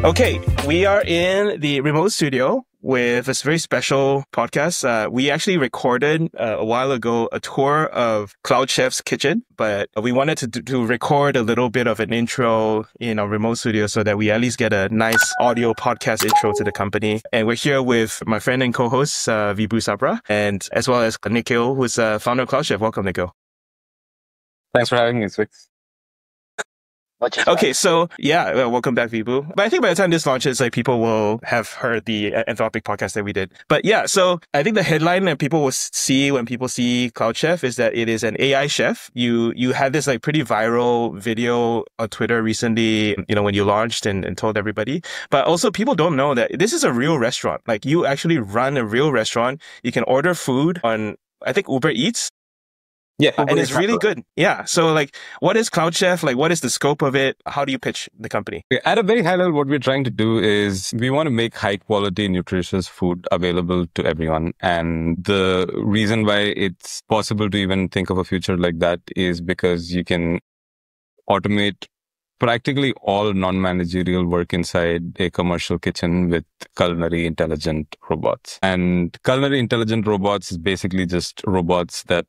Okay, we are in the remote studio with this very special podcast. We actually recorded a while ago a tour of Cloud Chef's kitchen, but we wanted to record a little bit of an intro in our remote studio so that we at least get a nice audio podcast intro to the company. And we're here with my friend and co-host, Vibhu Sabra, and as well as Nikhil, who's founder of Cloud Chef. Welcome, Nikhil. Thanks for having me, Swix. Okay, so yeah, welcome back, Vibhu. But I think by the time this launches, like people will have heard the Anthropic podcast that we did. But yeah, so I think the headline that people will see when people see Cloud Chef is that it is an AI chef. You had this like pretty viral video on Twitter recently, when you launched and told everybody. But also people don't know that this is a real restaurant. Like you actually run a real restaurant. You can order food on, I think, Uber Eats. Yeah, and it's really good. Yeah. So like, what is Cloud Chef? Like, what is the scope of it? How do you pitch the company? At a very high level, what we're trying to do is we want to make high quality, nutritious food available to everyone. And the reason why it's possible to even think of a future like that is because you can automate practically all non-managerial work inside a commercial kitchen with culinary intelligent robots. And culinary intelligent robots is basically just robots that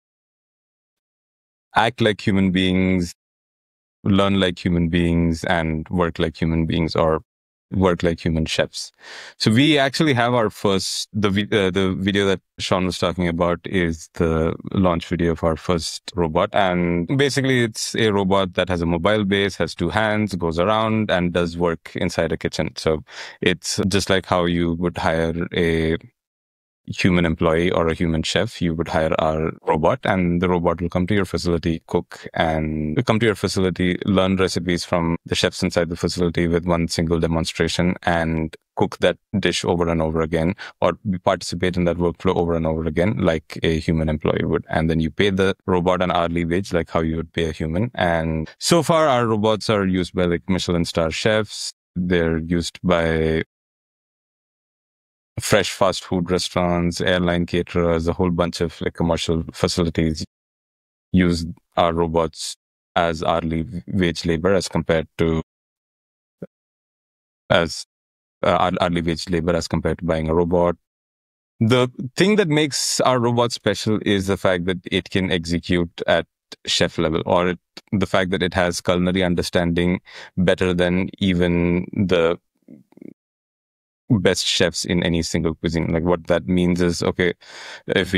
act like human beings, learn like human beings, and work like human beings, or work like human chefs. So we actually have our first, the video that Sean was talking about is the launch video of our first robot. And basically it's a robot that has a mobile base, has two hands, goes around and does work inside a kitchen. So it's just like how you would hire a human employee or a human chef, you would hire our robot, and the robot will come to your facility, cook, and come to your facility, learn recipes from the chefs inside the facility with one single demonstration, and cook that dish over and over again, or participate in that workflow over and over again, like a human employee would. And then you pay the robot an hourly wage, like how you would pay a human. And so far, our robots are used by like Michelin star chefs. They're used by fresh fast food restaurants, airline caterers, a whole bunch of like commercial facilities use our robots as hourly wage labor as compared to hourly wage labor as compared to buying a robot. The thing that makes our robot special is the fact that it can execute at chef level, or the fact that it has culinary understanding better than even the best chefs in any single cuisine. Like what that means is, okay, if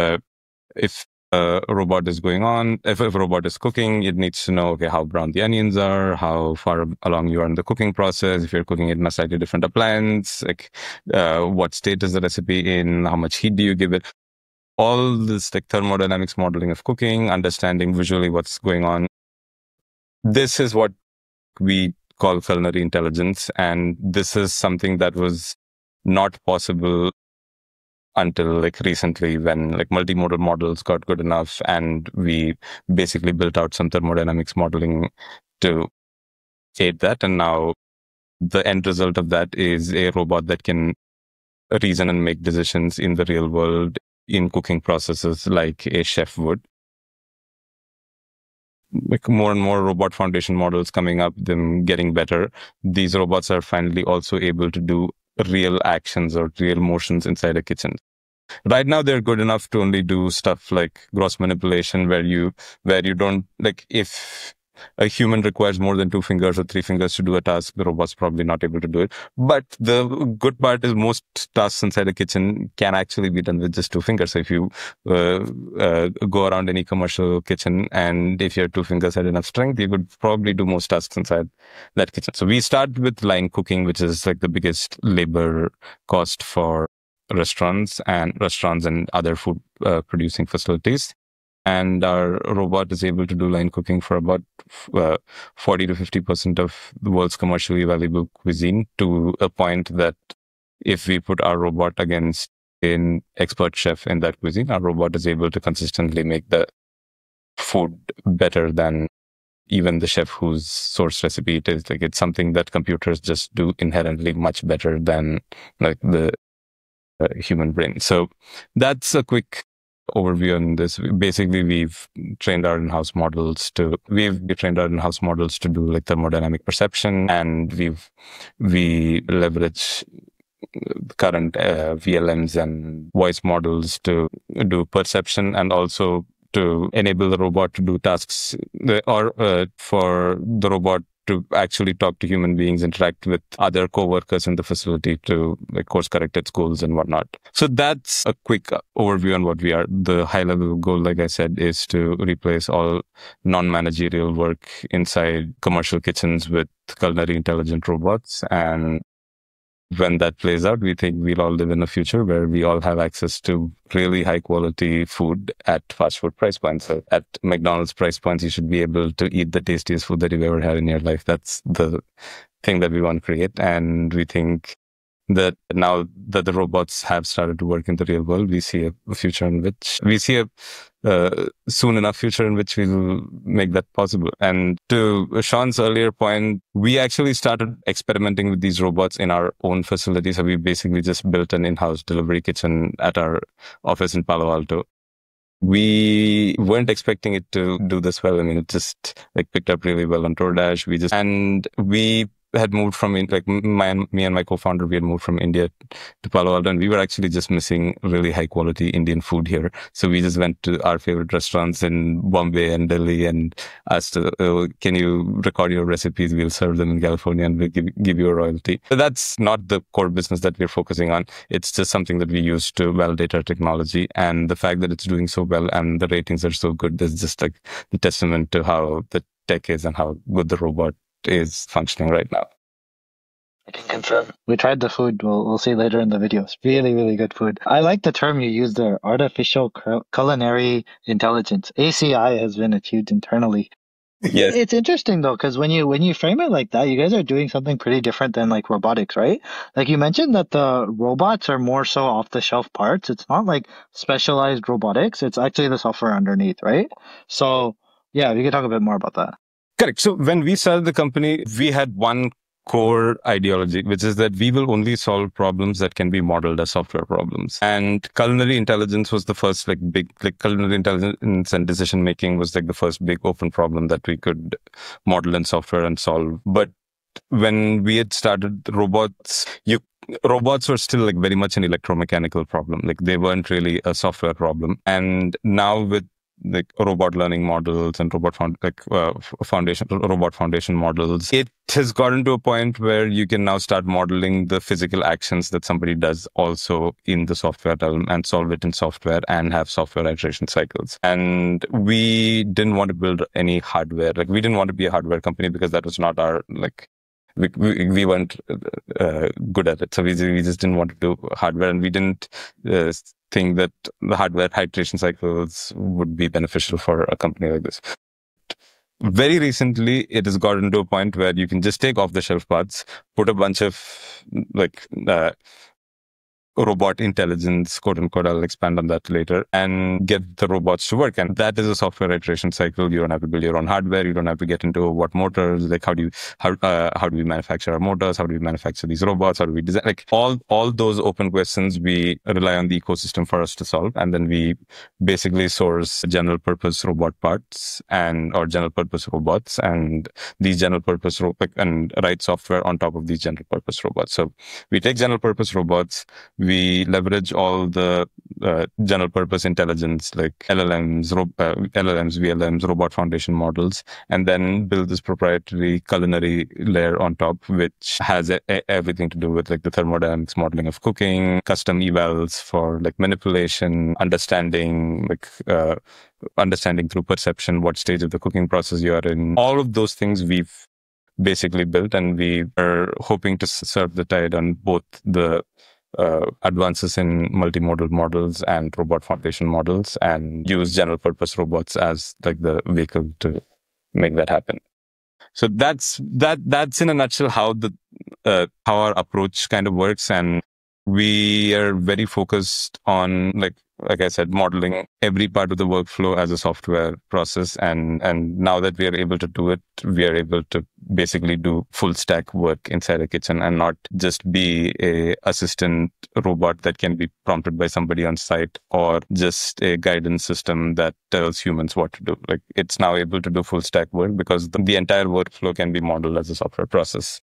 a robot is going on, if a robot is cooking, it needs to know, okay, how brown the onions are, how far along you are in the cooking process, if you're cooking it in a slightly different appliance, like what state is the recipe in, how much heat do you give it. All this like thermodynamics modeling of cooking, understanding visually what's going on. This is what we call culinary intelligence. And this is something that was not possible until like recently, when like multimodal models got good enough and we basically built out some thermodynamics modeling to aid that. And now the end result of that is a robot that can reason and make decisions in the real world in cooking processes like a chef would. Like more and more robot foundation models coming up, them getting better. These robots are finally also able to do real actions or real motions inside a kitchen. Right now, they're good enough to only do stuff like gross manipulation, where you don't, like, if a human requires more than 2 fingers or 3 fingers to do a task, the robot's probably not able to do it. But the good part is most tasks inside a kitchen can actually be done with just 2 fingers. So if you go around any commercial kitchen, and if your 2 fingers had enough strength, you could probably do most tasks inside that kitchen. So we start with line cooking, which is like the biggest labor cost for restaurants and other food producing facilities. And our robot is able to do line cooking for about 40 to 50% of the world's commercially valuable cuisine, to a point that if we put our robot against an expert chef in that cuisine, our robot is able to consistently make the food better than even the chef whose source recipe it is. Like, it's something that computers just do inherently much better than like the human brain. So that's a quick overview on this. Basically, we've trained our in-house models to do like thermodynamic perception, and we leverage current VLMs and voice models to do perception, and also to enable the robot to do tasks, or for the robot to actually talk to human beings, interact with other co-workers in the facility to like course correct its goals and whatnot. So that's a quick overview on what we are. The high level goal, like I said, is to replace all non-managerial work inside commercial kitchens with culinary intelligent robots. And when that plays out, we think we'll all live in a future where we all have access to really high quality food at fast food price points. So at McDonald's price points, you should be able to eat the tastiest food that you've ever had in your life. That's the thing that we want to create. And we think that now that the robots have started to work in the real world, we see a future in which soon enough future in which we'll make that possible. And to Sean's earlier point, we actually started experimenting with these robots in our own facility. So we basically just built an in-house delivery kitchen at our office in Palo Alto. We weren't expecting it to do this well. I mean, it just like picked up really well on DoorDash. We had moved from, like me and my co-founder, we had moved from India to Palo Alto, and we were actually just missing really high quality Indian food here. So we just went to our favorite restaurants in Bombay and Delhi and asked, can you record your recipes? We'll serve them in California and we'll give you a royalty. But that's not the core business that we're focusing on. It's just something that we use to validate our technology. And the fact that it's doing so well and the ratings are so good, is just like the testament to how the tech is and how good the robot is functioning right now. I can confirm. We tried the food. We'll see later in the video. It's really, really good food. I like the term you used there, artificial culinary intelligence. ACI has been achieved internally. Yes. It's interesting though, because when you frame it like that, you guys are doing something pretty different than like robotics, right? Like you mentioned that the robots are more so off-the-shelf parts. It's not like specialized robotics. It's actually the software underneath, right? So yeah, we could talk a bit more about that. Correct. So when we started the company, we had one core ideology, which is that we will only solve problems that can be modeled as software problems. And culinary intelligence was the first culinary intelligence and decision making was like the first big open problem that we could model in software and solve. But when we had started robots were still like very much an electromechanical problem. Like they weren't really a software problem. And now with like robot learning models and robot foundation models, it has gotten to a point where you can now start modeling the physical actions that somebody does also in the software realm and solve it in software and have software iteration cycles. And we didn't want to build any hardware. Like we didn't want to be a hardware company because that was not our we weren't good at it. So we just didn't want to do hardware, and we didn't think that the hardware iteration cycles would be beneficial for a company like this. Very recently, it has gotten to a point where you can just take off-the-shelf parts, put a bunch of robot intelligence, quote unquote, I'll expand on that later, and get the robots to work. And that is a software iteration cycle. You don't have to build your own hardware. You don't have to get into what motors, like how do we manufacture our motors? How do we manufacture these robots? How do we design? Like all those open questions, we rely on the ecosystem for us to solve. And then we basically source general purpose robot parts or general purpose robots, and these general purpose and write software on top of these general purpose robots. So we take general purpose robots, we leverage all the general purpose intelligence like LLMs, VLMs, robot foundation models, and then build this proprietary culinary layer on top, which has everything to do with like the thermodynamics modeling of cooking, custom evals for like manipulation, understanding through perception what stage of the cooking process you are in. All of those things we've basically built, and we are hoping to serve the tide on both the advances in multimodal models and robot foundation models, and use general purpose robots as like the vehicle to make that happen. So that's in a nutshell how our approach kind of works. And we are very focused on like I said, modeling every part of the workflow as a software process. And now that we are able to do it, we are able to basically do full stack work inside a kitchen and not just be a assistant robot that can be prompted by somebody on site or just a guidance system that tells humans what to do. Like it's now able to do full stack work because the entire workflow can be modeled as a software process.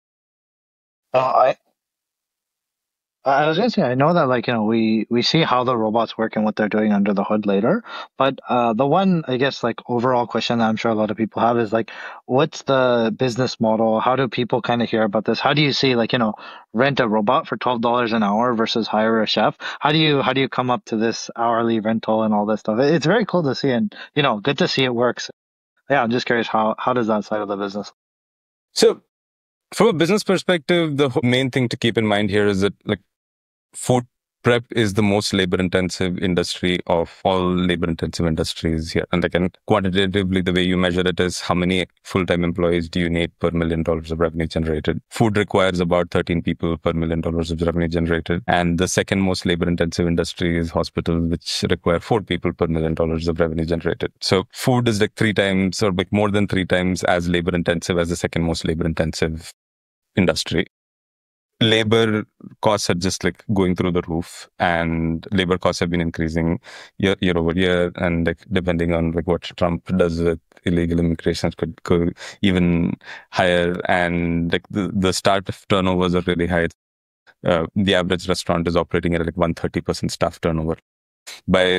I was gonna say, I know that we see how the robots work and what they're doing under the hood later, but the one, I guess, like overall question that I'm sure a lot of people have is like, what's the business model? How do people kind of hear about this? How do you see rent a robot for $12 an hour versus hire a chef? How do you come up to this hourly rental and all this stuff? It's very cool to see, and good to see it works. Yeah, I'm just curious, how does that side of the business? So from a business perspective, the main thing to keep in mind here is that like food prep is the most labor-intensive industry of all labor-intensive industries here. And again, quantitatively, the way you measure it is how many full-time employees do you need per $1 million of revenue generated. Food requires about 13 people per $1 million of revenue generated. And the second most labor-intensive industry is hospitals, which require 4 people per $1 million of revenue generated. So food is like 3 times or like more than 3 times as labor-intensive as the second most labor-intensive industry. Labor costs are just like going through the roof, and labor costs have been increasing year over year. And like depending on like what Trump does with illegal immigration, could go even higher. And like the start turnovers are really high. The average restaurant is operating at like 130% staff turnover. By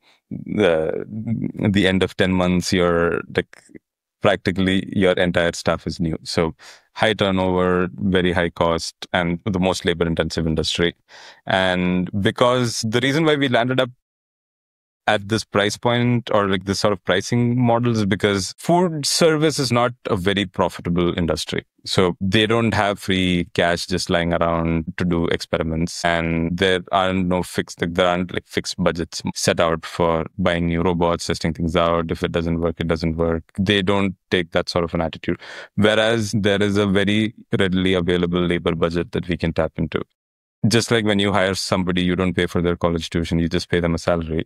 the end of 10 months, you're like practically your entire staff is new. So high turnover, very high cost, and the most labor intensive industry. And because the reason why we landed up at this price point or like this sort of pricing model is because food service is not a very profitable industry. So they don't have free cash just lying around to do experiments, and there aren't fixed budgets set out for buying new robots, testing things out. If it doesn't work, it doesn't work. They don't take that sort of an attitude. Whereas there is a very readily available labor budget that we can tap into. Just like when you hire somebody, you don't pay for their college tuition, you just pay them a salary.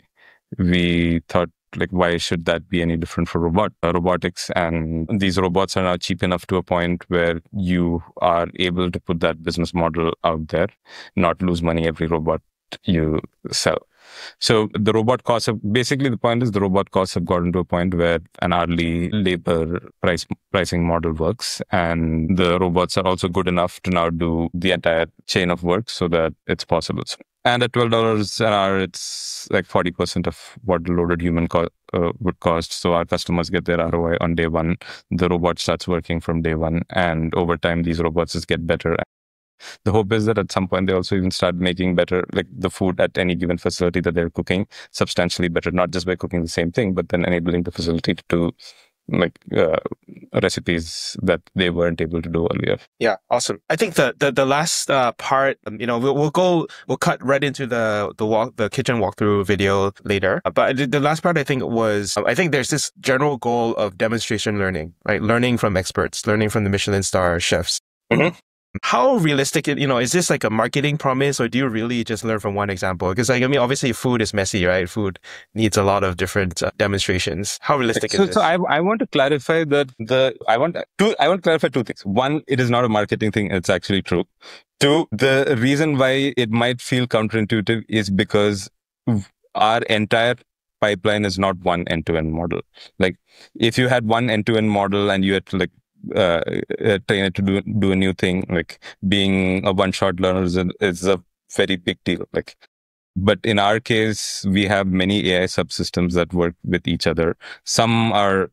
We thought, like, why should that be any different for robotics? And these robots are now cheap enough to a point where you are able to put that business model out there, not lose money every robot you sell. So the robot costs the point is the robot costs have gotten to a point where an hourly labor pricing model works. And the robots are also good enough to now do the entire chain of work so that it's possible. And at $12 an hour, it's like 40% of what the loaded human would cost. So our customers get their ROI on day one. The robot starts working from day one. And over time, these robots just get better. The hope is that at some point, they also even start making better, like the food at any given facility that they're cooking substantially better, not just by cooking the same thing, but then enabling the facility to do like recipes that they weren't able to do earlier. Yeah, awesome. I think the last part, we'll cut right into the kitchen walkthrough video later. But the last part I think was, I think there's this general goal of demonstration learning, right? Learning from experts, learning from the Michelin star chefs. Mm-hmm. How realistic, is this like a marketing promise, or do you really just learn from one example? Because obviously food is messy, right? Food needs a lot of different demonstrations. How realistic is this? So I want to clarify that I want to clarify 2 things. One, it is not a marketing thing. It's actually true. 2, the reason why it might feel counterintuitive is because our entire pipeline is not one end-to-end model. Like if you had one end-to-end model and you had to train it to do a new thing, like being a one-shot learner is a very big deal. But in our case, we have many AI subsystems that work with each other. Some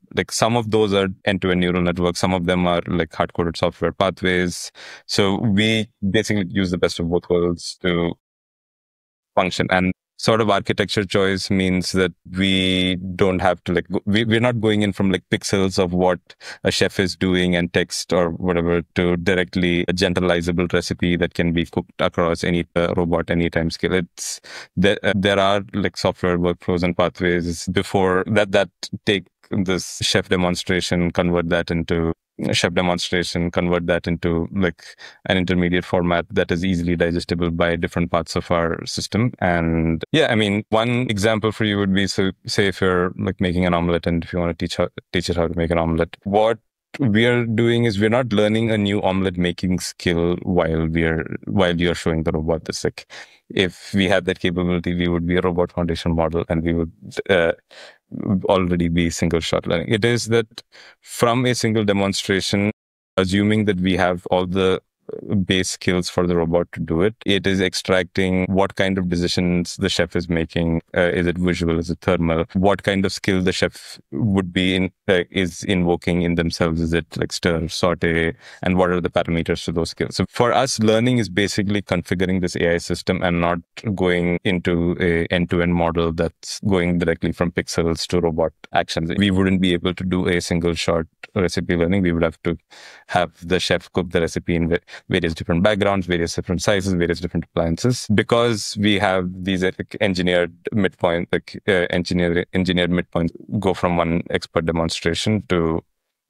of those are end-to-end neural networks. Some of them are like hard-coded software pathways. So we basically use the best of both worlds to function. And sort of architecture choice means that we don't have to we're not going in from pixels of what a chef is doing and text or whatever to directly a generalizable recipe that can be cooked across any robot, any time scale. It's there are software workflows and pathways before that take this chef demonstration, convert that into an intermediate format that is easily digestible by different parts of our system. And one example for you would be, so say if you're making an omelet and if you want to teach it how to make an omelet, what we are doing is we're not learning a new omelet making skill while you're showing the robot this. Like, if we had that capability, we would be a robot foundation model, and we would already be single shot learning. It is that from a single demonstration, assuming that we have all the base skills for the robot to do it, it is extracting what kind of decisions the chef is making. Is it visual? Is it thermal? What kind of skill the chef would be is invoking in themselves? Is it like stir, saute, and what are the parameters to those skills? So for us, learning is basically configuring this AI system and not going into a end-to-end model that's going directly from pixels to robot actions. We wouldn't be able to do a single shot recipe learning. We would have to have the chef cook the recipe in various different backgrounds, various different sizes, various different appliances. Because we have these engineered midpoints go from one expert demonstration to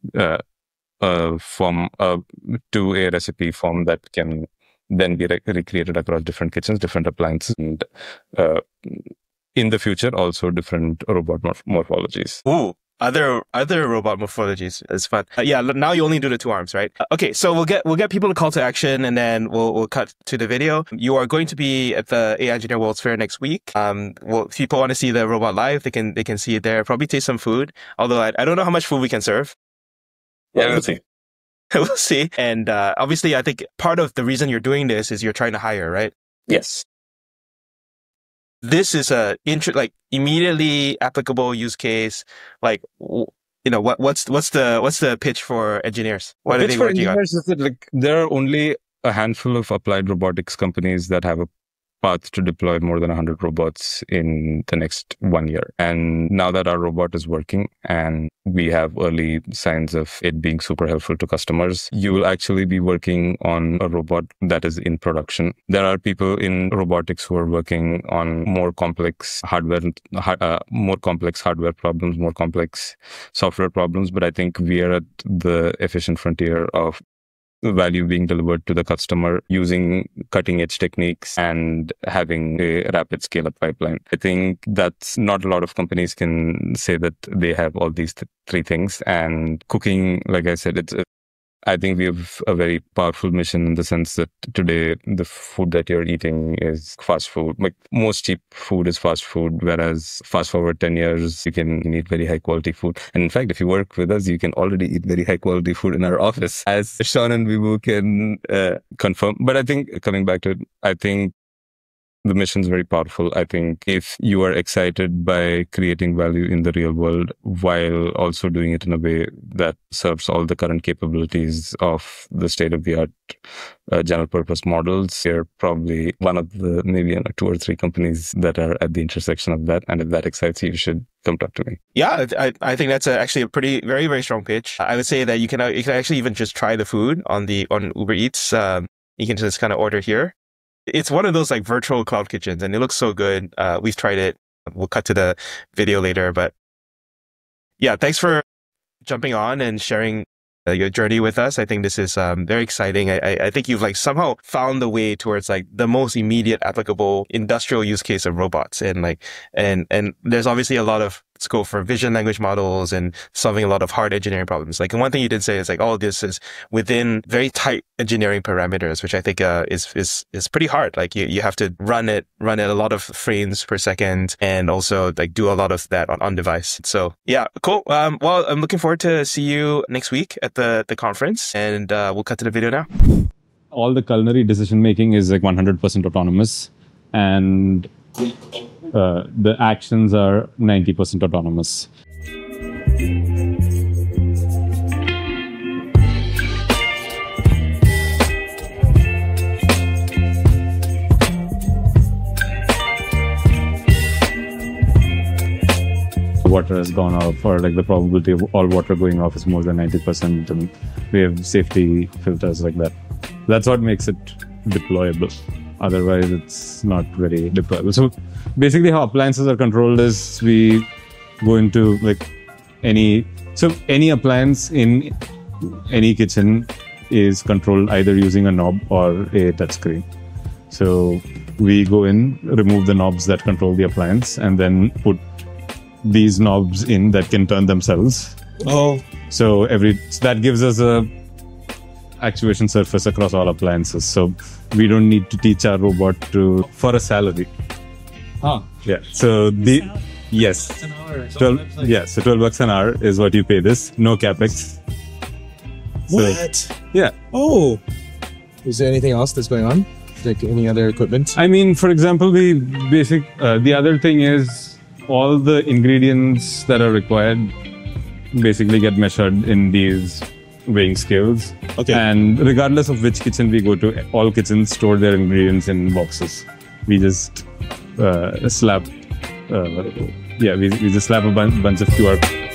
a recipe form that can then be recreated across different kitchens, different appliances, and in the future also different robot morphologies. Ooh. Other robot morphologies is fun. Yeah, now you only do the two arms, right? Okay, so we'll get people to call to action, and then we'll cut to the video. You are going to be at the AI Engineer World's Fair next week. If people want to see the robot live, they can see it there. Probably taste some food. Although I don't know how much food we can serve. Yeah, we'll see. We'll see. And obviously, I think part of the reason you're doing this is you're trying to hire, right? Yes. This is a immediately applicable use case. Like, what's the pitch for engineers? What are they working on? Is that, there are only a handful of applied robotics companies that have a path to deploy more than 100 robots in the next 1 year. And now that our robot is working and we have early signs of it being super helpful to customers, you will actually be working on a robot that is in production. There are people in robotics who are working on more complex hardware problems, more complex software problems. But I think we are at the efficient frontier of value being delivered to the customer using cutting edge techniques and having a rapid scale up pipeline. I think that's not a lot of companies can say that they have all these three things. And cooking, like I said, I think we have a very powerful mission in the sense that today the food that you're eating is fast food. Like, most cheap food is fast food, whereas fast forward 10 years, you can eat very high quality food. And in fact, if you work with us, you can already eat very high quality food in our office, as Sean and Vibhu can confirm. But I think, coming back to it, I think the mission is very powerful. I think if you are excited by creating value in the real world while also doing it in a way that serves all the current capabilities of the state-of-the-art general purpose models, you're probably one of the maybe 2 or 3 companies that are at the intersection of that. And if that excites you, you should come talk to me. Yeah, I think that's actually a very, very strong pitch. I would say that you can actually even just try the food on Uber Eats. You can just kind of order here. It's one of those like virtual cloud kitchens, and it looks so good. We've tried it. We'll cut to the video later, but yeah, thanks for jumping on and sharing your journey with us. I think this is very exciting. I think you've somehow found the way towards the most immediate applicable industrial use case of robots, and there's obviously a lot of scope for vision language models and solving a lot of hard engineering problems. And one thing you did say is all of this is within very tight engineering parameters, which I think is pretty hard. You have to run it a lot of frames per second, and also do a lot of that on device. So yeah, cool. Well, I'm looking forward to see you next week at the conference, and we'll cut to the video now. All the culinary decision making is 100% autonomous, and the actions are 90% autonomous. Water has gone off, or the probability of all water going off is more than 90%, and we have safety filters like that. That's what makes it deployable. Otherwise, it's not very deployable. So basically how appliances are controlled is we go into any appliance in any kitchen is controlled either using a knob or a touchscreen. So we go in, remove the knobs that control the appliance, and then put these knobs in that can turn themselves Oh, So that gives us a actuation surface across all appliances. So we don't need to teach our robot for a salary. huh. Yeah. So yes. An hour. 12 yeah, so $12 an hour is what you pay this. No capex. So, What? yeah. Oh. Is there anything else that's going on? Like any other equipment? I mean, for example, the other thing is all the ingredients that are required basically get measured in these weighing scales. Okay. And regardless of which kitchen we go to, all kitchens store their ingredients in boxes. We just slap, we just slap a bunch of QR